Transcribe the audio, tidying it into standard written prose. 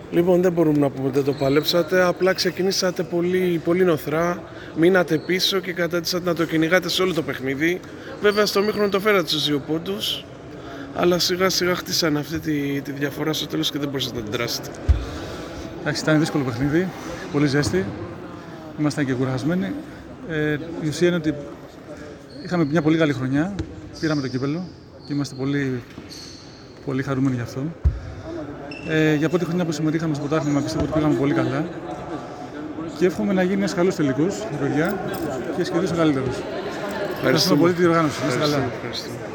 Λοιπόν, δεν μπορούμε να πούμε ότι δεν το παλέψατε. Απλά ξεκινήσατε πολύ, πολύ νοθρά. Μείνατε πίσω και κατέτησατε να το κυνηγάτε σε όλο το παιχνίδι. Βέβαια, στο μήχρονο το φέρατε στους 2 πόντους. Αλλά σιγά σιγά χτίσανε αυτή τη διαφορά στο τέλος και δεν μπορούσατε να την δράσετε. Εντάξει, ήταν δύσκολο παιχνίδι. Πολύ ζέστη. Ήμασταν και κουρασμένοι. Η ουσία είναι ότι είχαμε μια πολύ καλή χρονιά. Πήραμε το κύπελλο και είμαστε πολύ, πολύ χαρούμενοι γι' αυτό. Για πρώτη χρονιά που συμμετείχαμε στο πρωτάθλημα πιστεύω ότι πήγαμε πολύ καλά. Και εύχομαι να γίνει ένας καλός τελικός, η χρονιά, και σχεδόν ο καλύτερος. Ευχαριστούμε πολύ τη διοργάνωση. Ευχαριστώ.